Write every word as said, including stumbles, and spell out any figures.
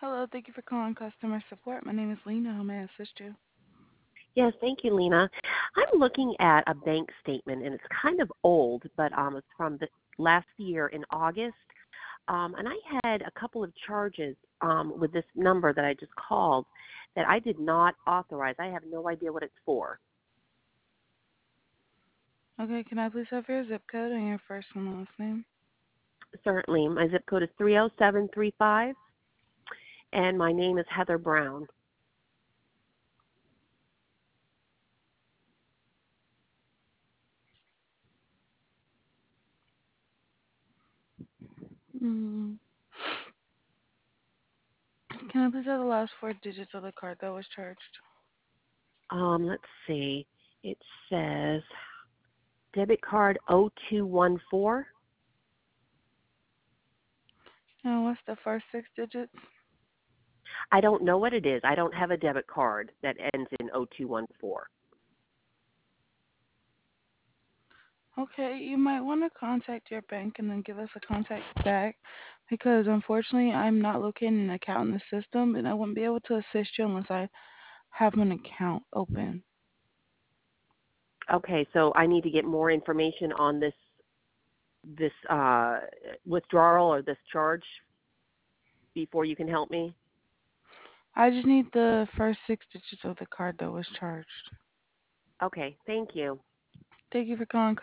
Hello, thank you for calling customer support. My name is Lena. How may I assist you? Yes, thank you, Lena. I'm looking at a bank statement, and it's kind of old, but um, it's from the last year in August. Um, and I had a couple of charges um, with this number that I just called that I did not authorize. I have no idea what it's for. Okay, can I please have your zip code and your first and last name? Certainly, my zip code is three oh seven three five, and my name is Heather Brown. Mm. Can I please have the last four digits of the card that was charged? Um, let's see. It says debit card oh two one four. And what's the first six digits? I don't know what it is. I don't have a debit card that ends in oh two one four. Okay, you might want to contact your bank and then give us a contact back because unfortunately I'm not locating an account in the system and I wouldn't be able to assist you unless I have an account open. Okay, so I need to get more information on this this uh, withdrawal or this charge before you can help me. I just need the first six digits of the card that was charged. Okay, thank you. Thank you for calling